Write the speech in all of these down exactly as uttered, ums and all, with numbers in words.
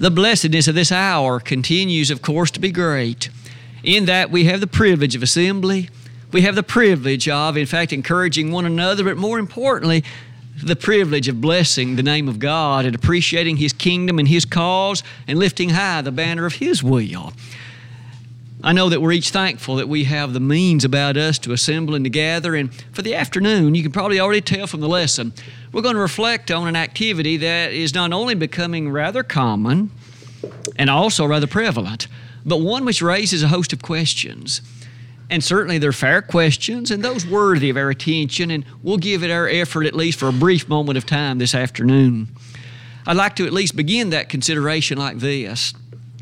The blessedness of this hour continues, of course, to be great, in that we have the privilege of assembly. We have the privilege of, in fact, encouraging one another, but more importantly, the privilege of blessing the name of God and appreciating His kingdom and His cause and lifting high the banner of His will. I know that we're each thankful that we have the means about us to assemble and to gather. And for the afternoon, you can probably already tell from the lesson, we're going to reflect on an activity that is not only becoming rather common and also rather prevalent, but one which raises a host of questions. And certainly they're fair questions and those worthy of our attention, and we'll give it our effort at least for a brief moment of time this afternoon. I'd like to at least begin that consideration like this.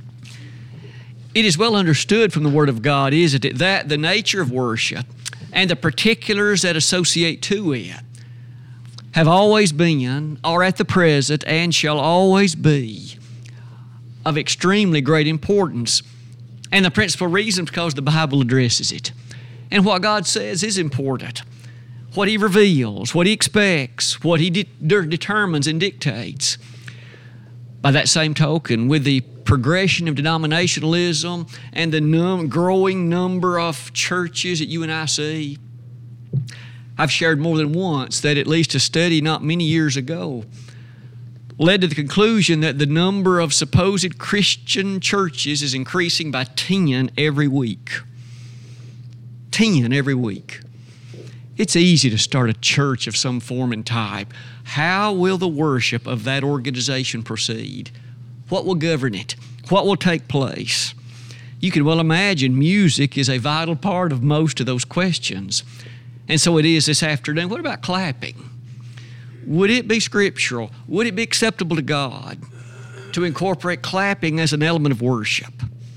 It is well understood from the Word of God, isn't it, that the nature of worship and the particulars that associate to it have always been, are at the present, and shall always be of extremely great importance. And the principal reason is because the Bible addresses it. And what God says is important. What He reveals, what He expects, what He de- determines and dictates. By that same token, with the progression of denominationalism and the num- growing number of churches that you and I see, I've shared more than once that at least a study not many years ago led to the conclusion that the number of supposed Christian churches is increasing by ten every week. ten every week. It's easy to start a church of some form and type. How will the worship of that organization proceed? What will govern it? What will take place? You can well imagine music is a vital part of most of those questions. And so it is this afternoon. What about clapping? Would it be scriptural? Would it be acceptable to God to incorporate clapping as an element of worship?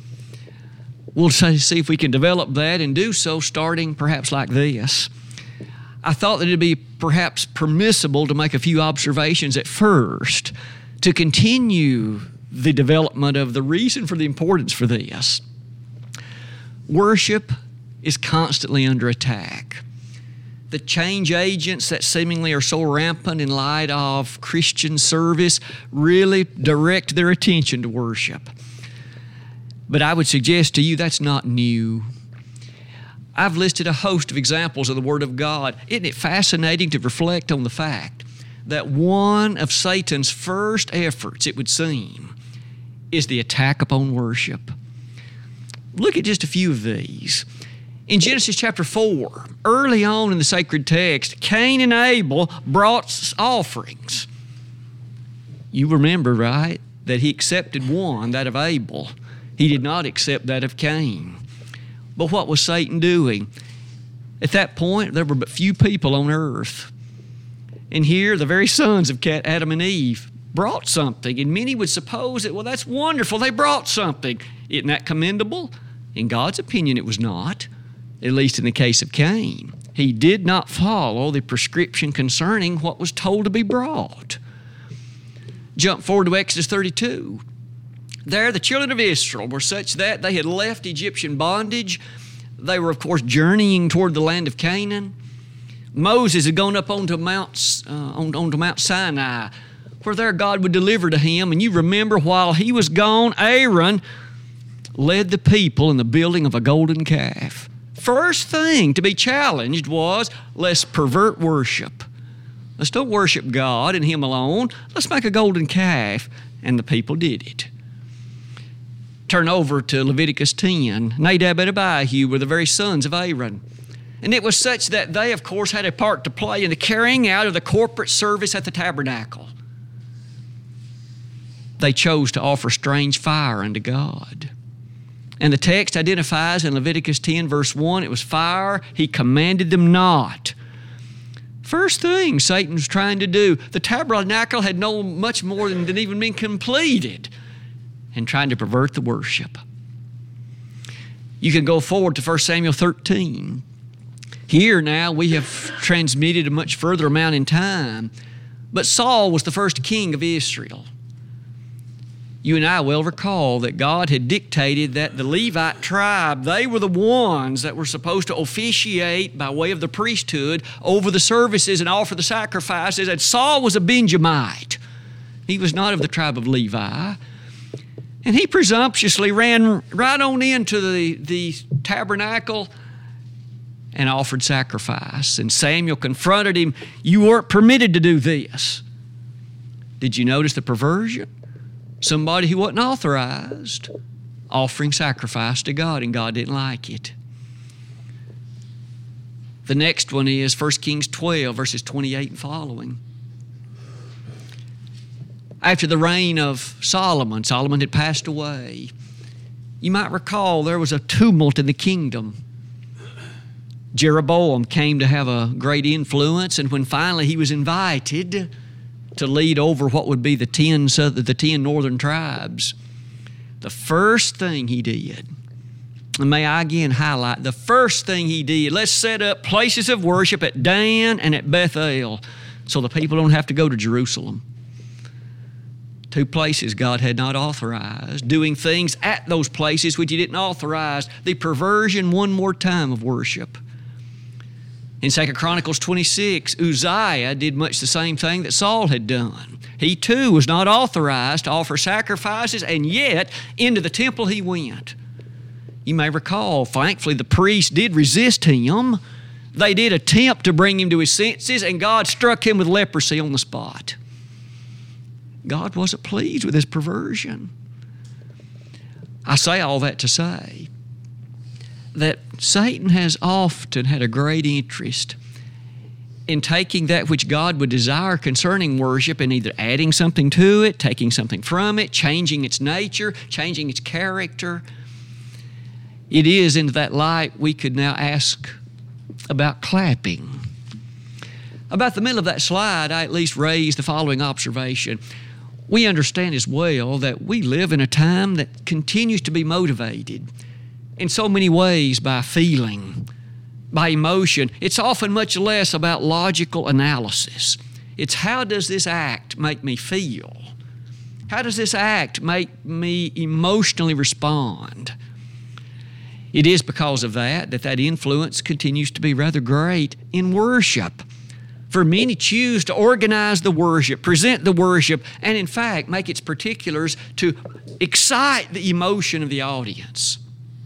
We'll see if we can develop that and do so starting perhaps like this. I thought that it would be perhaps permissible to make a few observations at first to continue the development of the reason for the importance for this. Worship is constantly under attack. The change agents that seemingly are so rampant in light of Christian service really direct their attention to worship. But I would suggest to you that's not new. I've listed a host of examples of the Word of God. Isn't it fascinating to reflect on the fact that one of Satan's first efforts, it would seem, is the attack upon worship? Look at just a few of these. In Genesis chapter four, early on in the sacred text, Cain and Abel brought offerings. You remember, right, that he accepted one, that of Abel. He did not accept that of Cain. But what was Satan doing? At that point, there were but few people on earth. And here, the very sons of Adam and Eve brought something. And many would suppose that, well, that's wonderful. They brought something. Isn't that commendable? In God's opinion, it was not. At least in the case of Cain. He did not follow the prescription concerning what was told to be brought. Jump forward to Exodus thirty-two. There, the children of Israel were such that they had left Egyptian bondage. They were, of course, journeying toward the land of Canaan. Moses had gone up onto Mount, uh, on, onto Mount Sinai, where there God would deliver to him. And you remember, while he was gone, Aaron led the people in the building of a golden calf. First thing to be challenged was, let's pervert worship. Let's don't worship God and Him alone. Let's make a golden calf. And the people did it. Turn over to Leviticus ten. Nadab and Abihu were the very sons of Aaron. And it was such that they, of course, had a part to play in the carrying out of the corporate service at the tabernacle. They chose to offer strange fire unto God. And the text identifies in Leviticus ten, verse one, it was fire. He commanded them not. First thing Satan was trying to do, the tabernacle had no much more than, than even been completed, and trying to pervert the worship. You can go forward to First Samuel thirteen. Here now we have transmitted a much further amount in time, but Saul was the first king of Israel. You and I well recall that God had dictated that the Levite tribe, they were the ones that were supposed to officiate by way of the priesthood over the services and offer the sacrifices, and Saul was a Benjamite. He was not of the tribe of Levi. And he presumptuously ran right on into the, the tabernacle and offered sacrifice. And Samuel confronted him, "You weren't permitted to do this." Did you notice the perversion? Somebody who wasn't authorized offering sacrifice to God, and God didn't like it. The next one is First Kings twelve, verses twenty-eight and following. After the reign of Solomon, Solomon had passed away. You might recall there was a tumult in the kingdom. Jeroboam came to have a great influence, and when finally he was invited to lead over what would be the ten, the ten northern tribes, the first thing he did, and may I again highlight, the first thing he did, let's set up places of worship at Dan and at Bethel so the people don't have to go to Jerusalem. Two places God had not authorized, doing things at those places which He didn't authorize. The perversion one more time of worship. In Second Chronicles twenty-six, Uzziah did much the same thing that Saul had done. He too was not authorized to offer sacrifices, and yet into the temple he went. You may recall, thankfully the priests did resist him. They did attempt to bring him to his senses, and God struck him with leprosy on the spot. God wasn't pleased with his perversion. I say all that to say that Satan has often had a great interest in taking that which God would desire concerning worship and either adding something to it, taking something from it, changing its nature, changing its character. It is in that light we could now ask about clapping. About the middle of that slide, I at least raised the following observation. We understand as well that we live in a time that continues to be motivated in so many ways by feeling, by emotion. It's often much less about logical analysis. It's how does this act make me feel? How does this act make me emotionally respond? It is because of that that that influence continues to be rather great in worship. For many choose to organize the worship, present the worship, and in fact make its particulars to excite the emotion of the audience.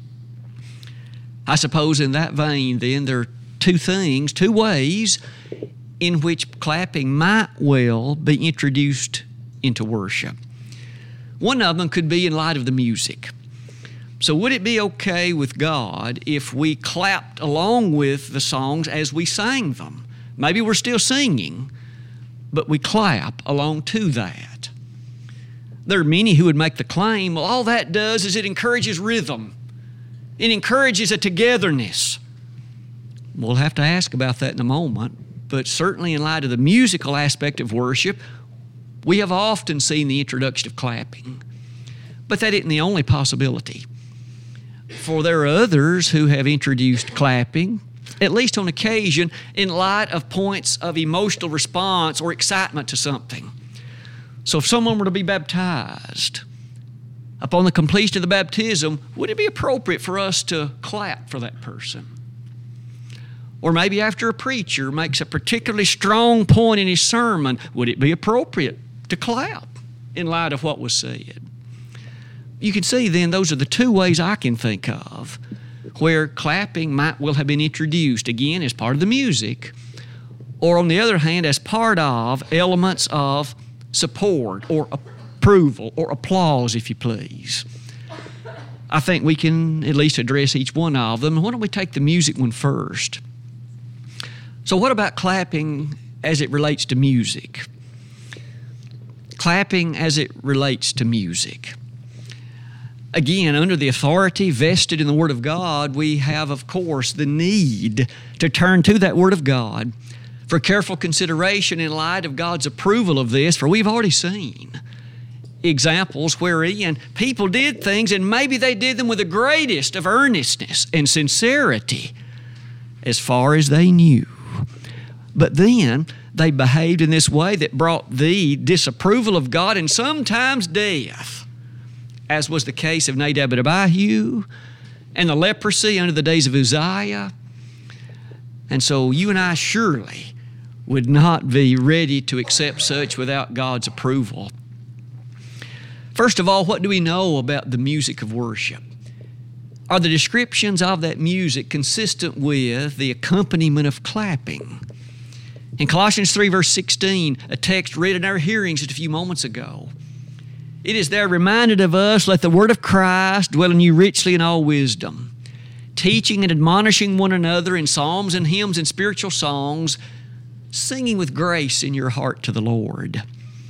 I suppose in that vein then there are two things, two ways in which clapping might well be introduced into worship. One of them could be in light of the music. So would it be okay with God if we clapped along with the songs as we sang them? Maybe we're still singing, but we clap along to that. There are many who would make the claim, well, all that does is it encourages rhythm. It encourages a togetherness. We'll have to ask about that in a moment, but certainly in light of the musical aspect of worship, we have often seen the introduction of clapping. But that isn't the only possibility. For there are others who have introduced clapping, at least on occasion, in light of points of emotional response or excitement to something. So if someone were to be baptized, upon the completion of the baptism, would it be appropriate for us to clap for that person? Or maybe after a preacher makes a particularly strong point in his sermon, would it be appropriate to clap in light of what was said? You can see then those are the two ways I can think of where clapping might well have been introduced, again, as part of the music, or on the other hand, as part of elements of support or approval or applause, if you please. I think we can at least address each one of them. Why don't we take the music one first? So what about clapping as it relates to music? Clapping as it relates to music. Again, under the authority vested in the Word of God, we have, of course, the need to turn to that Word of God for careful consideration in light of God's approval of this, for we've already seen examples wherein people did things and maybe they did them with the greatest of earnestness and sincerity as far as they knew. But then they behaved in this way that brought the disapproval of God and sometimes death, as was the case of Nadab and Abihu, and the leprosy under the days of Uzziah. And so you and I surely would not be ready to accept such without God's approval. First of all, what do we know about the music of worship? Are the descriptions of that music consistent with the accompaniment of clapping? In Colossians three, verse sixteen, a text read in our hearings just a few moments ago, it is there reminded of us, let the word of Christ dwell in you richly in all wisdom, teaching and admonishing one another in psalms and hymns and spiritual songs, singing with grace in your heart to the Lord.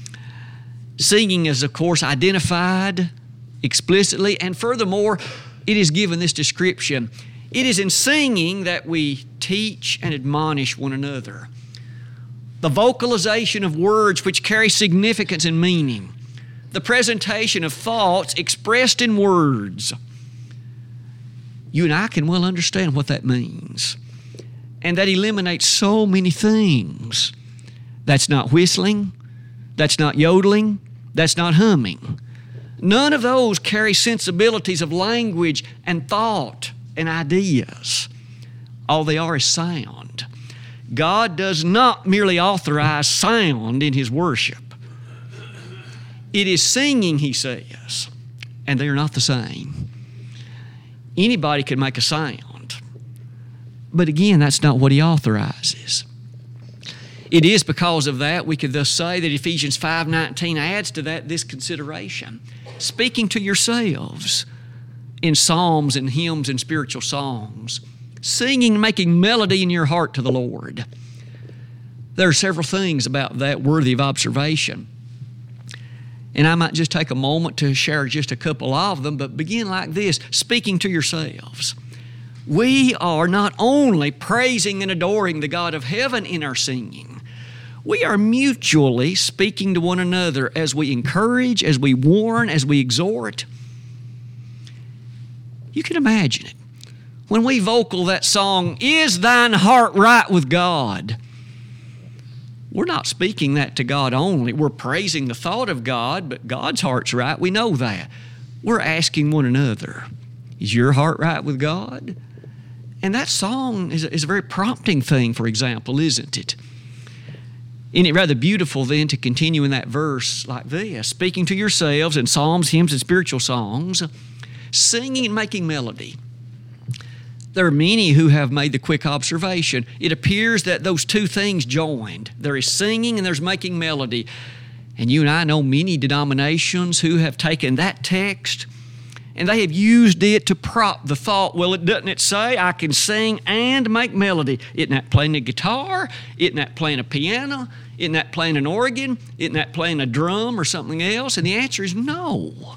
Singing is, of course, identified explicitly, and furthermore, it is given this description. It is in singing that we teach and admonish one another. The vocalization of words which carry significance and meaning. The presentation of thoughts expressed in words. You and I can well understand what that means. And that eliminates so many things. That's not whistling. That's not yodeling. That's not humming. None of those carry sensibilities of language and thought and ideas. All they are is sound. God does not merely authorize sound in His worship. It is singing, He says, and they are not the same. Anybody can make a sound. But again, that's not what He authorizes. It is because of that we could thus say that Ephesians five nineteen adds to that this consideration. Speaking to yourselves in psalms and hymns and spiritual songs, singing and making melody in your heart to the Lord. There are several things about that worthy of observation. And I might just take a moment to share just a couple of them, but begin like this, speaking to yourselves. We are not only praising and adoring the God of heaven in our singing, we are mutually speaking to one another as we encourage, as we warn, as we exhort. You can imagine it. When we vocal that song, "Is thine heart right with God?" We're not speaking that to God only. We're praising the thought of God, but God's heart's right. We know that. We're asking one another, is your heart right with God? And that song is a, is a very prompting thing, for example, isn't it? Isn't it rather beautiful then to continue in that verse like this, speaking to yourselves in psalms, hymns, and spiritual songs, singing and making melody. There are many who have made the quick observation. It appears that those two things joined. There is singing and there's making melody. And you and I know many denominations who have taken that text and they have used it to prop the thought, well, it doesn't it say I can sing and make melody? Isn't that playing a guitar? Isn't that playing a piano? Isn't that playing an organ? Isn't that playing a drum or something else? And the answer is no.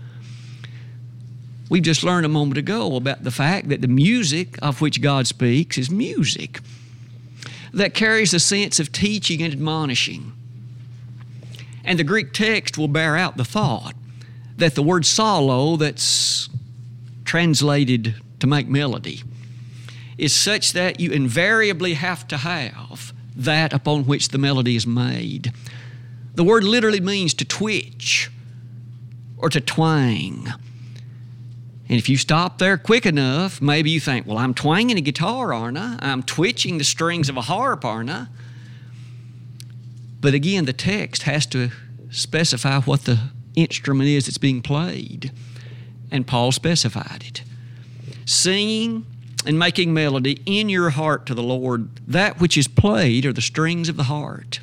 We just learned a moment ago about the fact that the music of which God speaks is music that carries a sense of teaching and admonishing. And the Greek text will bear out the thought that the word solo, that's translated to make melody, is such that you invariably have to have that upon which the melody is made. The word literally means to twitch or to twang. And if you stop there quick enough, maybe you think, well, I'm twanging a guitar, aren't I? I'm twitching the strings of a harp, aren't I? But again, the text has to specify what the instrument is that's being played. And Paul specified it. Singing and making melody in your heart to the Lord, that which is played are the strings of the heart.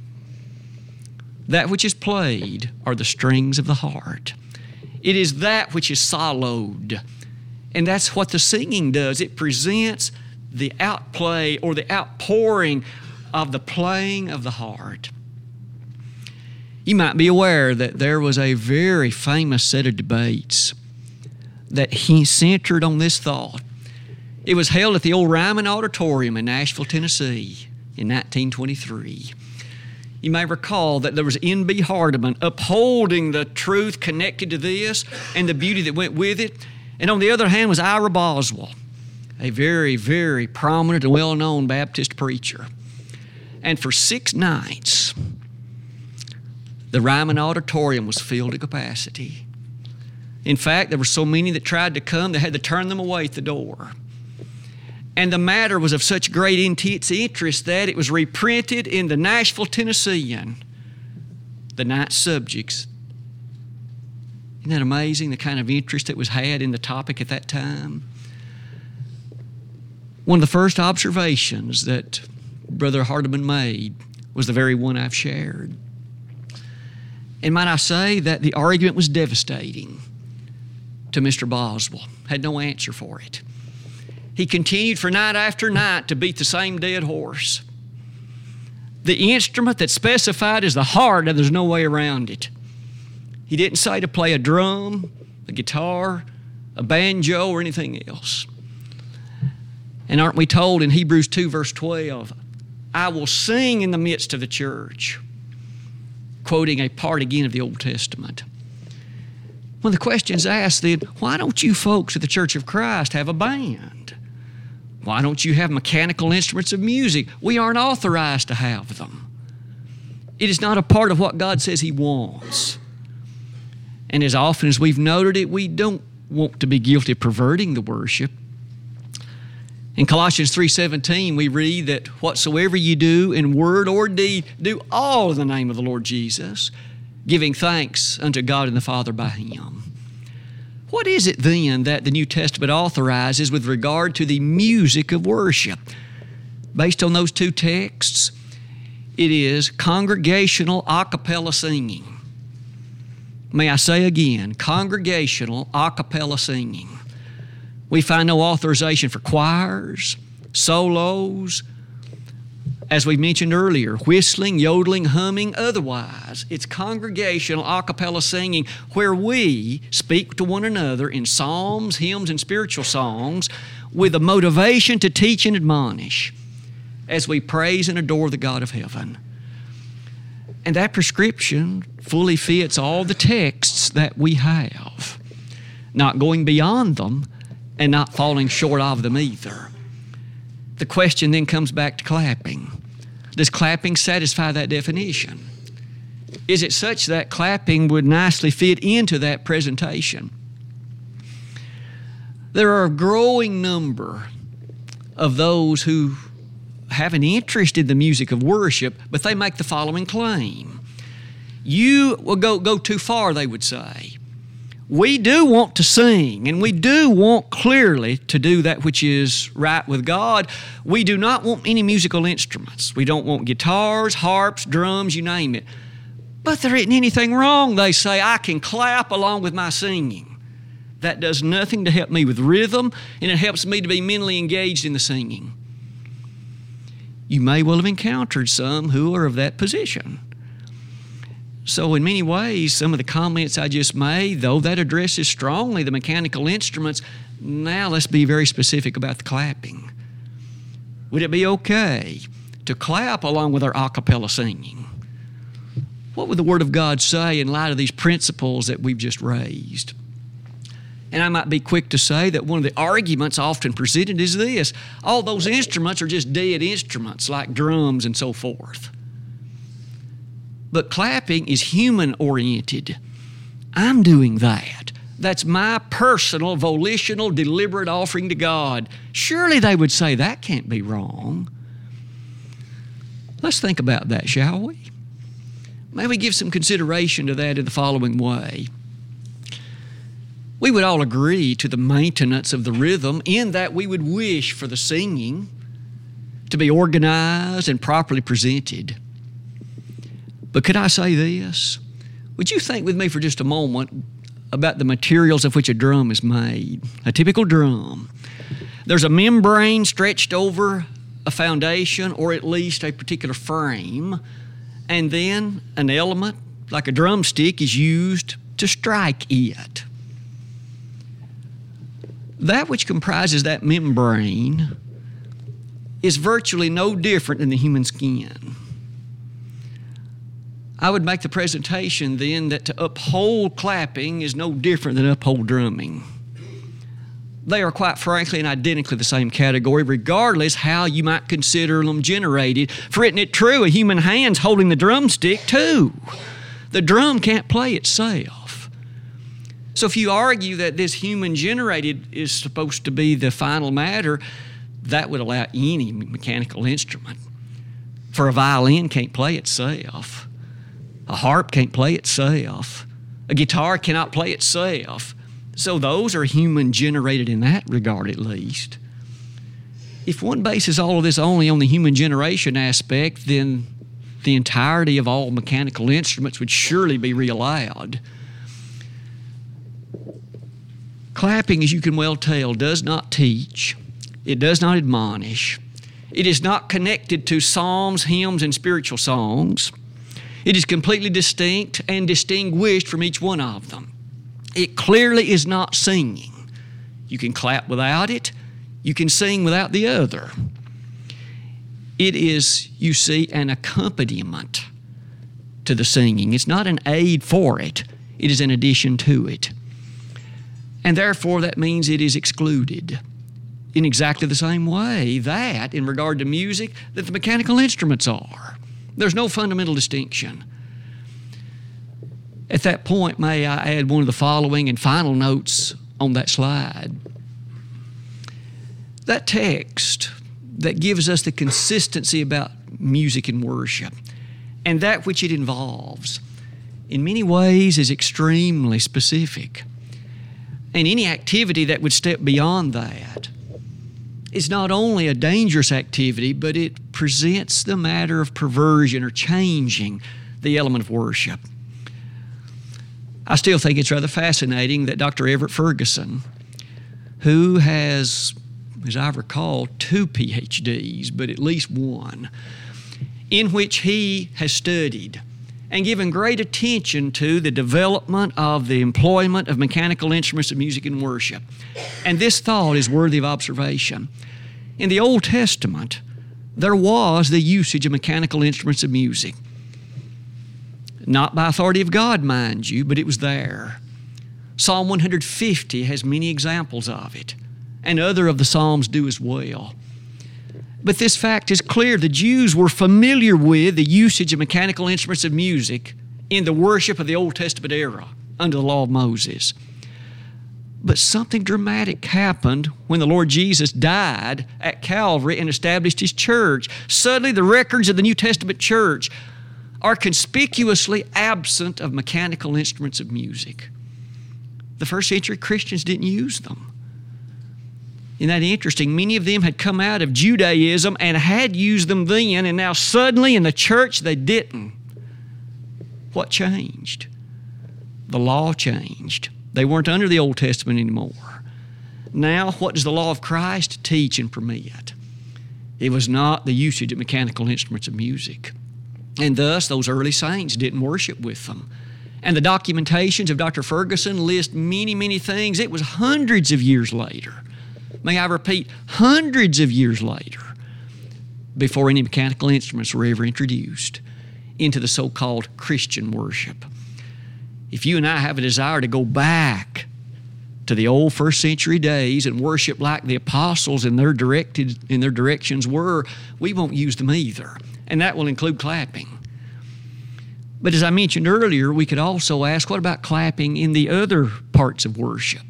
That which is played are the strings of the heart. It is that which is soloed. And that's what the singing does. It presents the outplay or the outpouring of the playing of the heart. You might be aware that there was a very famous set of debates that he centered on this thought. It was held at the old Ryman Auditorium in Nashville, Tennessee in nineteen twenty-three. You may recall that there was N B Hardeman upholding the truth connected to this and the beauty that went with it. And on the other hand was Ira Boswell, a very, very prominent and well-known Baptist preacher. And for six nights, the Ryman Auditorium was filled to capacity. In fact, there were so many that tried to come, they had to turn them away at the door. And the matter was of such great intense interest that it was reprinted in the Nashville Tennessean, the night subjects Isn't that amazing, the kind of interest that was had in the topic at that time? One of the first observations that Brother Hardeman made was the very one I've shared. And might I say that the argument was devastating to Mister Boswell. Had no answer for it. He continued for night after night to beat the same dead horse. The instrument that's specified is the heart, and there's no way around it. He didn't say to play a drum, a guitar, a banjo, or anything else. And aren't we told in Hebrews two, verse twelve, I will sing in the midst of the church, quoting a part again of the Old Testament. One of the questions asked then, why don't you folks at the Church of Christ have a band? Why don't you have mechanical instruments of music? We aren't authorized to have them. It is not a part of what God says He wants. And as often as we've noted it, we don't want to be guilty of perverting the worship. In Colossians three seventeen, we read that whatsoever you do in word or deed, do all in the name of the Lord Jesus, giving thanks unto God and the Father by Him. What is it then that the New Testament authorizes with regard to the music of worship? Based on those two texts, it is congregational a cappella singing. May I say again, congregational a cappella singing. We find no authorization for choirs, solos, as we mentioned earlier, whistling, yodeling, humming, otherwise. It's congregational a cappella singing where we speak to one another in psalms, hymns, and spiritual songs with a motivation to teach and admonish as we praise and adore the God of heaven. And that prescription fully fits all the texts that we have, not going beyond them and not falling short of them either. The question then comes back to clapping. Does clapping satisfy that definition? Is it such that clapping would nicely fit into that presentation? There are a growing number of those who have an interest in the music of worship, but they make the following claim. You will go, go too far, they would say. We do want to sing, and we do want clearly to do that which is right with God. We do not want any musical instruments. We don't want guitars, harps, drums, you name it. But there isn't anything wrong, they say. I can clap along with my singing. That does nothing to help me with rhythm, and it helps me to be mentally engaged in the singing. You may well have encountered some who are of that position. So in many ways, some of the comments I just made, though that addresses strongly the mechanical instruments, now let's be very specific about the clapping. Would it be okay to clap along with our a cappella singing? What would the Word of God say in light of these principles that we've just raised? And I might be quick to say that one of the arguments often presented is this: all those instruments are just dead instruments like drums and so forth. But clapping is human-oriented. I'm doing that. That's my personal, volitional, deliberate offering to God. Surely they would say that can't be wrong. Let's think about that, shall we? May we give some consideration to that in the following way. We would all agree to the maintenance of the rhythm in that we would wish for the singing to be organized and properly presented. But could I say this? Would you think with me for just a moment about the materials of which a drum is made? A typical drum. There's a membrane stretched over a foundation or at least a particular frame, and then an element like a drumstick is used to strike it. That which comprises that membrane is virtually no different than the human skin. I would make the presentation then that to uphold clapping is no different than uphold drumming. They are quite frankly and identically the same category, regardless how you might consider them generated. For isn't it true, a human hand's holding the drumstick too? The drum can't play itself. So if you argue that this human generated is supposed to be the final matter, that would allow any mechanical instrument. For a violin can't play itself. A harp can't play itself. A guitar cannot play itself. So those are human generated in that regard, at least. If one bases all of this only on the human generation aspect, then the entirety of all mechanical instruments would surely be reallowed. Clapping, as you can well tell, does not teach. It does not admonish. It is not connected to psalms, hymns, and spiritual songs. It is completely distinct and distinguished from each one of them. It clearly is not singing. You can clap without it. You can sing without the other. It is, you see, an accompaniment to the singing. It's not an aid for it. It is an addition to it. And therefore, that means it is excluded in exactly the same way that, in regard to music, that the mechanical instruments are. There's no fundamental distinction. At that point, may I add one of the following and final notes on that slide. That text that gives us the consistency about music and worship and that which it involves, in many ways is extremely specific. And any activity that would step beyond that is not only a dangerous activity, but it presents the matter of perversion or changing the element of worship. I still think it's rather fascinating that Doctor Everett Ferguson, who has, as I recall, two P H Ds, but at least one, in which he has studied and given great attention to the development of the employment of mechanical instruments of music and worship. And this thought is worthy of observation. In the Old Testament, there was the usage of mechanical instruments of music. Not by authority of God, mind you, but it was there. Psalm one hundred fifty has many examples of it, and other of the Psalms do as well. But this fact is clear. The Jews were familiar with the usage of mechanical instruments of music in the worship of the Old Testament era under the law of Moses. But something dramatic happened when the Lord Jesus died at Calvary and established His church. Suddenly the records of the New Testament church are conspicuously absent of mechanical instruments of music. The first century Christians didn't use them. Isn't that interesting? Many of them had come out of Judaism and had used them then, and now suddenly in the church they didn't. What changed? The law changed. They weren't under the Old Testament anymore. Now, what does the law of Christ teach and permit? It was not the usage of mechanical instruments of music. And thus, those early saints didn't worship with them. And the documentations of Doctor Ferguson list many, many things. It was hundreds of years later. May I repeat, hundreds of years later, before any mechanical instruments were ever introduced into the so-called Christian worship. If you and I have a desire to go back to the old first century days and worship like the apostles and their directed in their directions were, we won't use them either. And that will include clapping. But as I mentioned earlier, we could also ask, what about clapping in the other parts of worship?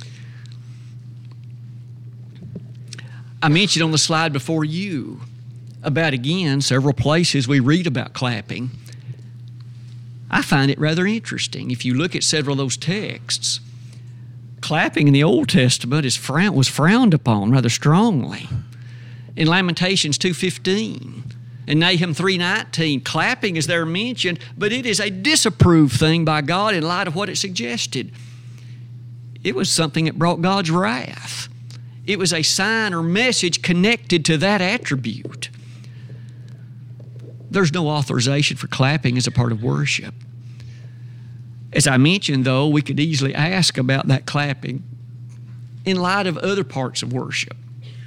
I mentioned on the slide before you about, again, several places we read about clapping. I find it rather interesting. If you look at several of those texts, clapping in the Old Testament is frown, was frowned upon rather strongly. In Lamentations two fifteen and Nahum three nineteen, clapping is there mentioned, but it is a disapproved thing by God in light of what it suggested. It was something that brought God's wrath. It was a sign or message connected to that attribute. There's no authorization for clapping as a part of worship. As I mentioned, though, we could easily ask about that clapping in light of other parts of worship.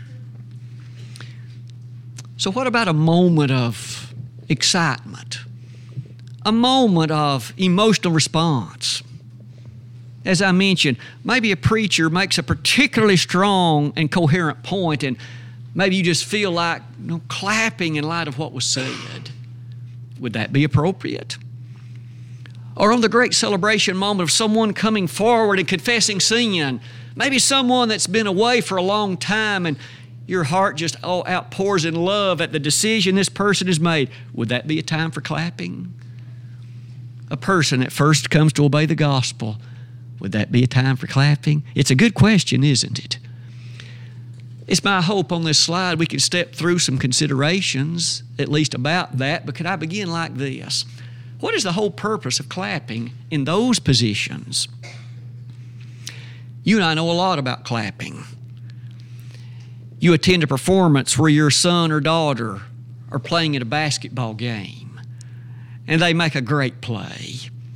So what about a moment of excitement? A moment of emotional response? As I mentioned, maybe a preacher makes a particularly strong and coherent point, and maybe you just feel like, you know, clapping in light of what was said. Would that be appropriate? Or on the great celebration moment of someone coming forward and confessing sin, maybe someone that's been away for a long time and your heart just oh, outpours in love at the decision this person has made. Would that be a time for clapping? a person that first comes to obey the gospel, would that be a time for clapping? It's a good question, isn't it? It's my hope on this slide we can step through some considerations, at least about that, but could I begin like this? What is the whole purpose of clapping in those positions? You and I know a lot about clapping. You attend a performance where your son or daughter are playing at a basketball game, and they make a great play.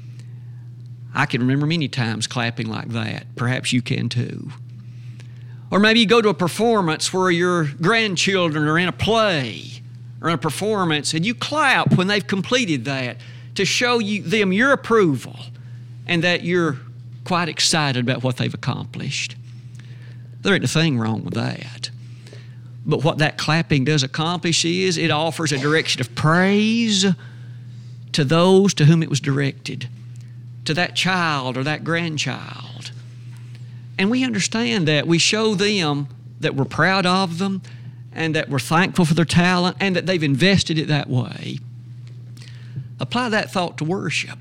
I can remember many times clapping like that. Perhaps you can too. Or maybe you go to a performance where your grandchildren are in a play or in a performance, and you clap when they've completed that to show you, them your approval and that you're quite excited about what they've accomplished. There ain't a thing wrong with that. But what that clapping does accomplish is it offers a direction of praise to those to whom it was directed, to that child or that grandchild. And we understand that. We show them that we're proud of them and that we're thankful for their talent and that they've invested it that way. Apply that thought to worship.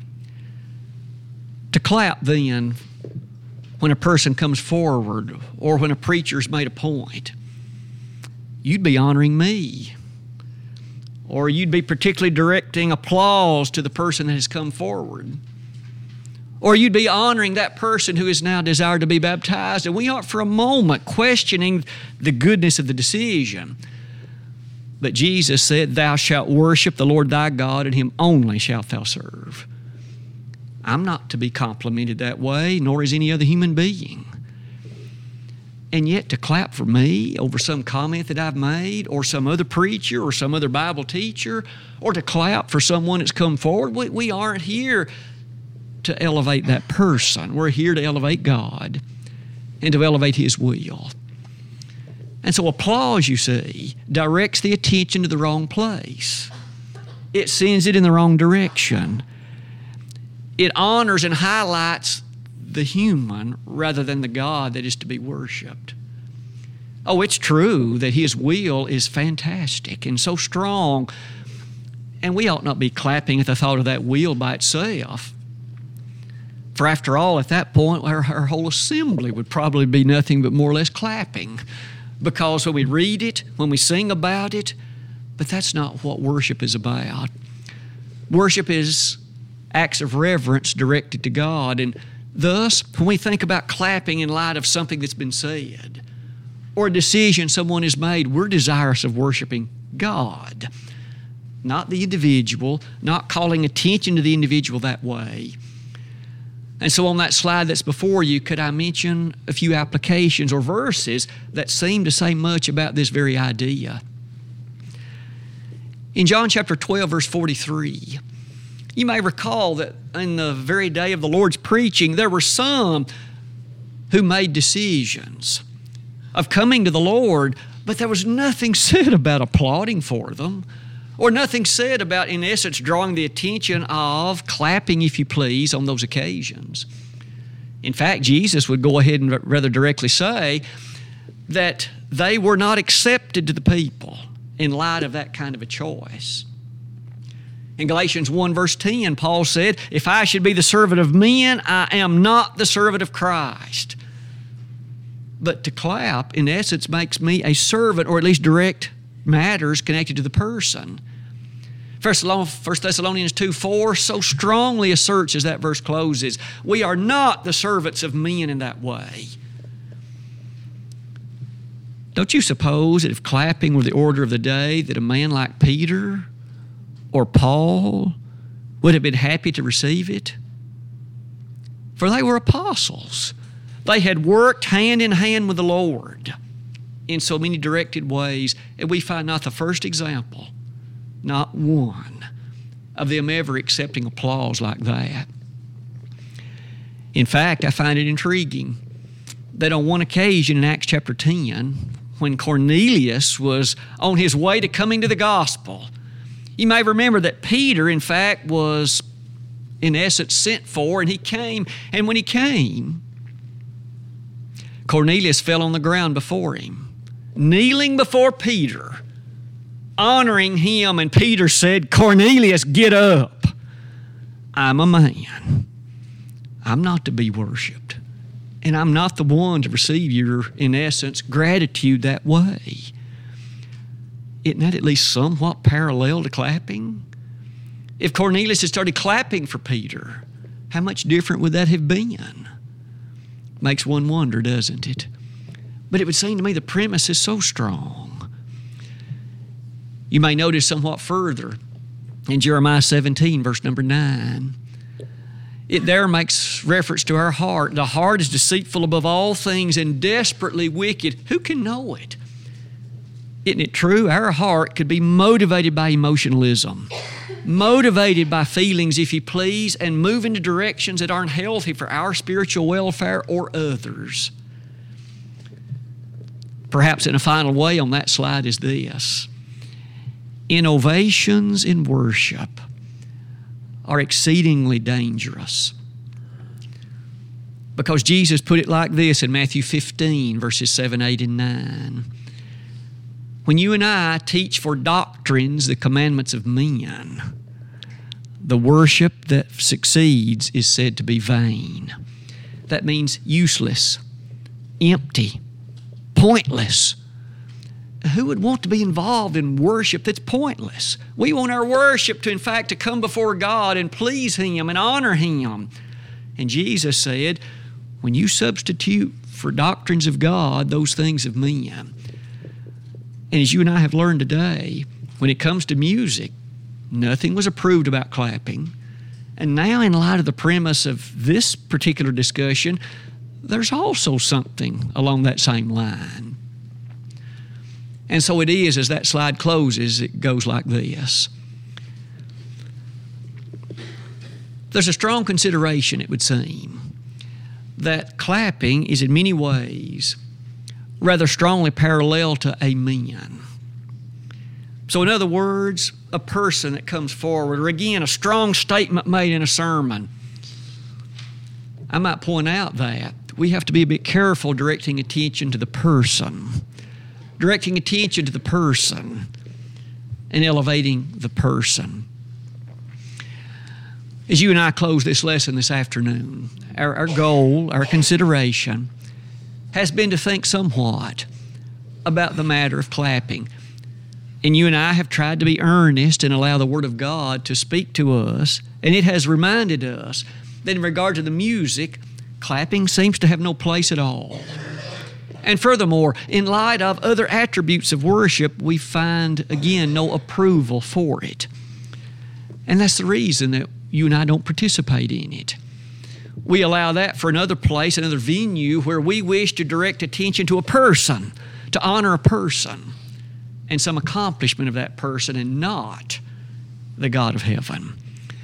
To clap then when a person comes forward or when a preacher's made a point, you'd be honoring me. Or you'd be particularly directing applause to the person that has come forward. Or you'd be honoring that person who is now desired to be baptized. And we aren't for a moment questioning the goodness of the decision. But Jesus said, "Thou shalt worship the Lord thy God, and him only shalt thou serve." I'm not to be complimented that way, nor is any other human being. And yet to clap for me over some comment that I've made, or some other preacher, or some other Bible teacher, or to clap for someone that's come forward, we, we aren't here to elevate that person. We're here to elevate God and to elevate His will. And so applause, you see, directs the attention to the wrong place. It sends it in the wrong direction. It honors and highlights the human rather than the God that is to be worshiped. Oh, it's true that His will is fantastic and so strong, and we ought not be clapping at the thought of that will by itself. For after all, at that point, our, our whole assembly would probably be nothing but more or less clapping, because when we read it, when we sing about it, but that's not what worship is about. Worship is acts of reverence directed to God, and thus, when we think about clapping in light of something that's been said or a decision someone has made, we're desirous of worshiping God, not the individual, not calling attention to the individual that way. And so on that slide that's before you, could I mention a few applications or verses that seem to say much about this very idea? In John chapter twelve, verse forty-three, you may recall that in the very day of the Lord's preaching, there were some who made decisions of coming to the Lord, but there was nothing said about applauding for them, or nothing said about, in essence, drawing the attention of clapping, if you please, on those occasions. In fact, Jesus would go ahead and rather directly say that they were not accepted to the people in light of that kind of a choice. In Galatians one verse ten, Paul said, "If I should be the servant of men, I am not the servant of Christ." But to clap, in essence, makes me a servant, or at least direct matters connected to the person. First Thessalonians two four so strongly asserts, as that verse closes, we are not the servants of men in that way. Don't you suppose that if clapping were the order of the day, that a man like Peter or Paul would have been happy to receive it? For they were apostles. They had worked hand in hand with the Lord in so many directed ways, and we find not the first example, not one, of them ever accepting applause like that. In fact, I find it intriguing that on one occasion in Acts chapter ten, when Cornelius was on his way to coming to the gospel, you may remember that Peter, in fact, was in essence sent for, and he came, and when he came, Cornelius fell on the ground before him, kneeling before Peter, honoring him, and Peter said, "Cornelius, get up." I'm a man. I'm not to be worshiped. And I'm not the one to receive your, in essence, gratitude that way. Isn't that at least somewhat parallel to clapping? If Cornelius had started clapping for Peter, how much different would that have been? Makes one wonder, doesn't it? But it would seem to me the premise is so strong. You may notice somewhat further in Jeremiah seventeen, verse number nine. It there makes reference to our heart. The heart is deceitful above all things and desperately wicked. Who can know it? Isn't it true? Our heart could be motivated by emotionalism, motivated by feelings, if you please, and move into directions that aren't healthy for our spiritual welfare or others. Perhaps in a final way on that slide is this. Innovations in worship are exceedingly dangerous. Because Jesus put it like this in Matthew fifteen, verses seven, eight, and nine. When you and I teach for doctrines the commandments of men, the worship that succeeds is said to be vain. That means useless, empty, pointless. Who would want to be involved in worship that's pointless? We want our worship to, in fact, to come before God and please Him and honor Him. And Jesus said, when you substitute for doctrines of God those things of men, and as you and I have learned today, when it comes to music, nothing was approved about clapping. And now, in light of the premise of this particular discussion, there's also something along that same line. And so it is, as that slide closes, it goes like this. There's a strong consideration, it would seem, that clapping is in many ways rather strongly parallel to amen. So in other words, a person that comes forward, or again, a strong statement made in a sermon, I might point out that we have to be a bit careful directing attention to the person, directing attention to the person and elevating the person. As you and I close this lesson this afternoon, our, our goal, our consideration has been to think somewhat about the matter of clapping. And you and I have tried to be earnest and allow the Word of God to speak to us. And it has reminded us that in regard to the music, clapping seems to have no place at all. And furthermore, in light of other attributes of worship, we find, again, no approval for it. And that's the reason that you and I don't participate in it. We allow that for another place, another venue where we wish to direct attention to a person, to honor a person, and some accomplishment of that person, and not the God of heaven.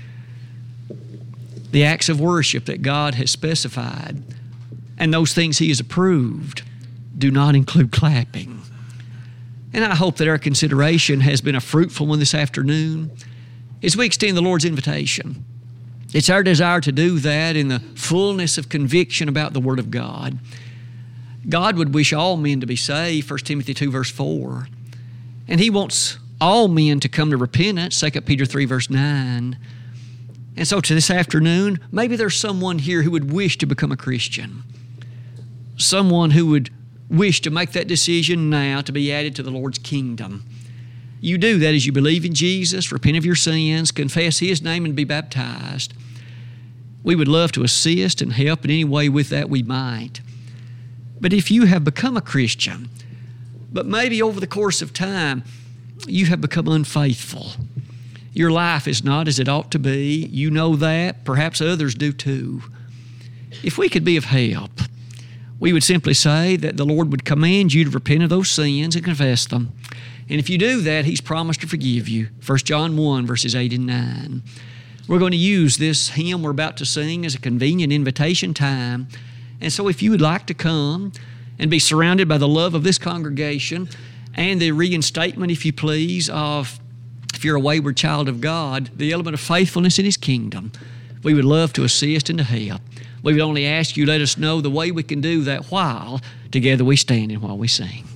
The acts of worship that God has specified and those things He has approved do not include clapping. And I hope that our consideration has been a fruitful one this afternoon as we extend the Lord's invitation. It's our desire to do that in the fullness of conviction about the Word of God. God would wish all men to be saved, First Timothy two, verse four. And He wants all men to come to repentance, Second Peter three, verse nine. And so to this afternoon, maybe there's someone here who would wish to become a Christian. Someone who would wish to make that decision now to be added to the Lord's kingdom. You do that as you believe in Jesus, repent of your sins, confess His name, and be baptized. We would love to assist and help in any way with that we might. But if you have become a Christian, but maybe over the course of time, you have become unfaithful, your life is not as it ought to be, you know that, perhaps others do too. If we could be of help, we would simply say that the Lord would command you to repent of those sins and confess them. And if you do that, He's promised to forgive you. First John one, verses eight and nine. We're going to use this hymn we're about to sing as a convenient invitation time. And so if you would like to come and be surrounded by the love of this congregation and the reinstatement, if you please, of, if you're a wayward child of God, the element of faithfulness in His kingdom, we would love to assist and to help. We would only ask you, let us know the way we can do that while together we stand and while we sing.